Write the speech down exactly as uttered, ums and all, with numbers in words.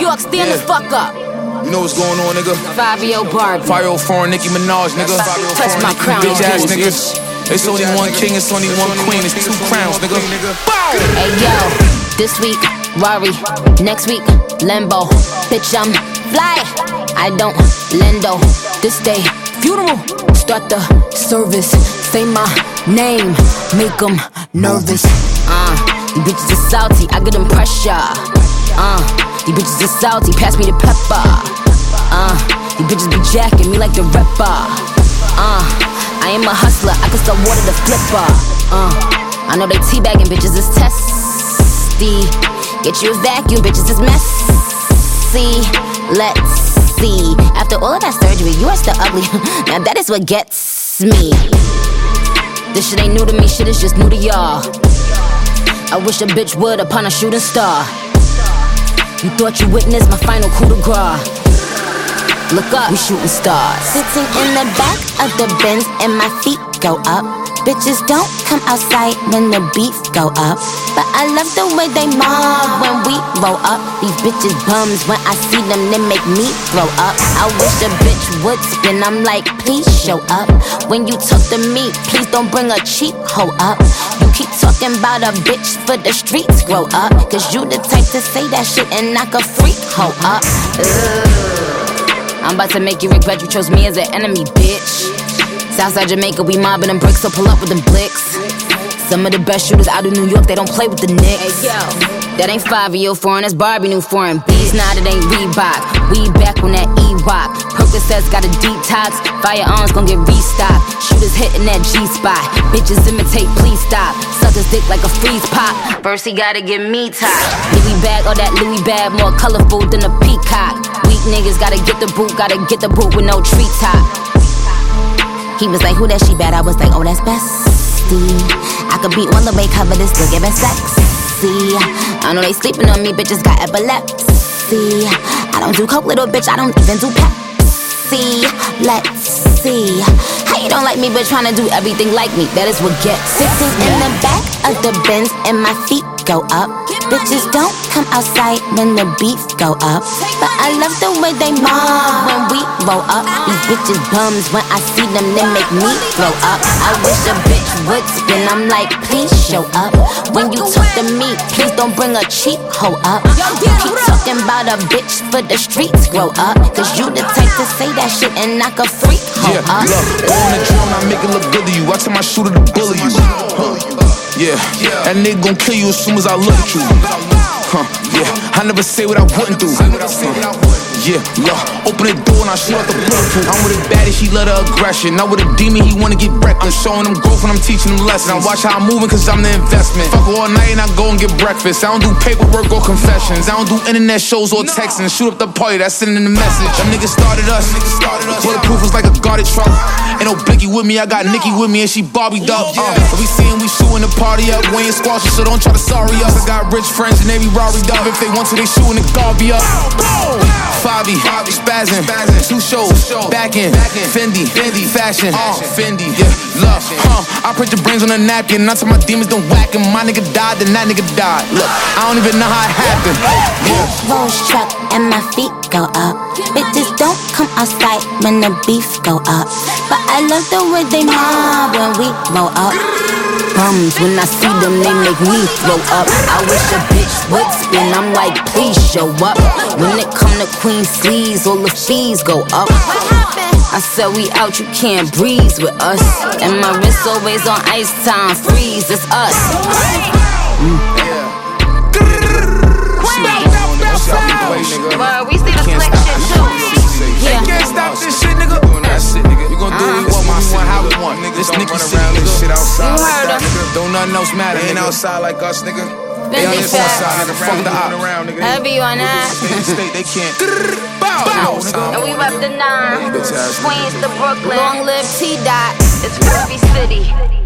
York, stand Yeah. the fuck up. You know what's going on, nigga? Fabio Barbie. five oh four Nicki Minaj, nigga. Touch my crown, Bitch ass bitch. niggas. It's only one king, it's only one queen, it's two crowns, nigga. Bow! Hey yo, this week, Rari. Next week, Lambo. Bitch, I'm fly. I don't lendo. This day, funeral. Start the service. Say my name. Make them nervous. Uh, these bitches are salty. I get them pressure. Uh, these bitches are salty. Pass me the pepper. Uh, these bitches be jacking me like the rapper. Uh, I am a hustler. I can sell water to flipper. Uh, I know they teabagging bitches is testy. Get you a vacuum, bitches is messy. Let's see. After all of that surgery, you are still ugly. Now that is what gets me. This shit ain't new to me, shit is just new to y'all. I wish a bitch would upon a shooting star. You thought you witnessed my final coup de grace. Look up, we shooting stars. Sitting in the back of the Benz and my feet go up. Bitches don't come outside when the beef go up. But I love the way they mob when we roll up. These bitches bums, when I see them, they make me throw up. I wish a bitch would spin, I'm like, please show up. When you talk to me, please don't bring a cheap hoe up. You keep talking about a bitch for the streets, grow up. Cause you the type to say that shit and knock a freak hoe up. Ugh. I'm about to make you regret you chose me as an enemy, bitch. Southside Jamaica, we mobbing them bricks, so pull up with them blicks. Some of the best shooters out of New York, they don't play with the Knicks. Hey, yo. That ain't five oh four, that's Barbie new foreign. Bees, nah, that ain't Reebok. We back on that E-Wok. Percocets got a detox. Firearms gon' get restocked. Shooters hitting that G-spot. Bitches imitate, please stop. Suckers dick like a freeze pop. First he gotta get me top. Louis bag, all that Louis bag, more colorful than a peacock. Weak niggas gotta get the boot, gotta get the boot with no treetop. He was like, who that she bad? I was like, oh, that's bestie. I could be on the way cover this, still giving sexy. I know they sleeping on me, bitches got epilepsy. I don't do coke, little bitch, I don't even do Pepsi. Let's see. How you don't like me, but tryna do everything like me? That is what gets. Sitting in the back of the Benz and my feet go up. Bitches don't come outside when the beef go up. But I love the way they mob when we roll up. These bitches bums, when I see them, they make me throw up. I wish a bitch would spin, I'm like, please show up. When you talk to me, please don't bring a cheap hoe up. You keep talking about a bitch for the streets, grow up. Cause you the type to say that shit and knock a freak hoe Yeah, up. look, on the drone, I make it look good to you. I tell my shooter to bully you. Huh. Yeah, that nigga gon' kill you as soon as I look at you. Huh, yeah, I never say what I wouldn't do. Huh. Yeah, look, open the door and I shoot out the bulletproof. I'm with a baddie, she love the aggression. Not with a demon, he wanna get wrecked. I'm showing them growth and I'm teaching them lessons. I watch how I'm moving cause I'm the investment. Fuck all night and I go and get breakfast. I don't do paperwork or confessions. I don't do internet shows or texting. Shoot up the party, that's sending the message. Them niggas started us. Bulletproof was like a guarded truck. Ain't no Biggie with me, I got Nicki with me and she Barbie'd up. Uh, we seeing we shooting the party up. We ain't squashing, so don't try to sorry us. I got rich friends and they be Rari'd up. If they want to, they shooting the Garvey up. Fabi, spazzing, two shows, back in, Fendi, Fendi, fashion, Fendi, yeah, love, huh? I print your brains on a napkin, not till my demons don't whack him. My nigga died, then that nigga died. Look, I don't even know how it happened. Yeah. Rolls truck and my feet go up. Bitches don't come outside when the beef go up. But I love the way they mob when we roll up. Bums, when I see them, they make me throw up. I wish a bitch would spin, I'm like, please show up. When it come to Queen sleeves, all the fees go up. I said we out, you can't breeze with us. And my wrist always on ice time, freeze, it's us. Mm. Well, we see the slick shit too. Yeah. Can't stop this shit, nigga. Doing that shit, nigga. You gon' do what we want, when we want, how we want. This Nicki shit, nigga. Shit outside you heard like that, don't nothing else matter. They ain't outside like us, nigga. They on this outside, nigga. Fuck the op. Heavy on that. State, they can't. Bow, And we rep the nine. Queens to Brooklyn. Long live T-Dot. It's Ruby City.